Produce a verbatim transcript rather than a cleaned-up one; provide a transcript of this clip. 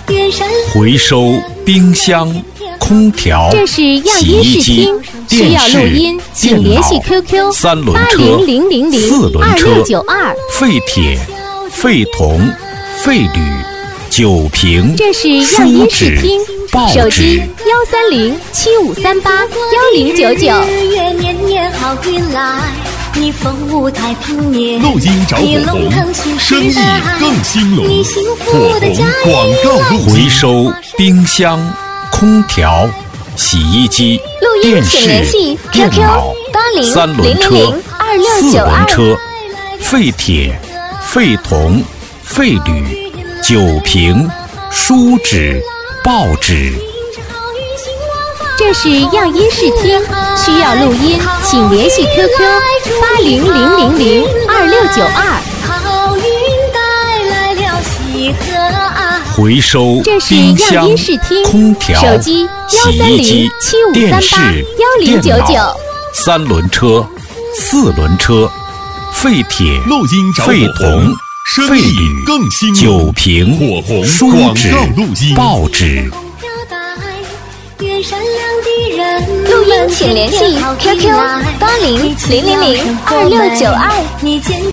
回收冰箱、空调、 这是样洗音衣机、 视听，需电要录视、 音，请电脑联系 Q Q 三轮车、 八零零零零二四轮车、 六九二。 废铁、废铜、废铝、酒瓶、 这是样书音视纸听， 报手机纸。 幺三零七五三八幺零九九。 日月年年好运来，你风舞太平年， 录音找你火红龙腾新生意时代， 更兴隆你幸福火红的家广告录回音收冰箱、空调、洗衣机、 录音电请联视系、 电 Q Q 脑、 八零三轮车零零零、二六四九二。 轮车、废铁、废铜、废铝、酒瓶、书纸、报纸。 这是样音视听，需要录音，请联系 Q Q 八零零零零二六九二。 好运带来了喜和爱。 回收这是冰箱样音视听， 空调、 手机幺洗三零衣机七五电三八视幺零九九。 电脑三轮车、四轮车、废铁、 录音找废火红铜、 生意废铝、 更兴隆酒瓶、 火红书广纸告录音报纸。 愿善良的人录音请联系 Q Q 八零零零零二六九二。 你见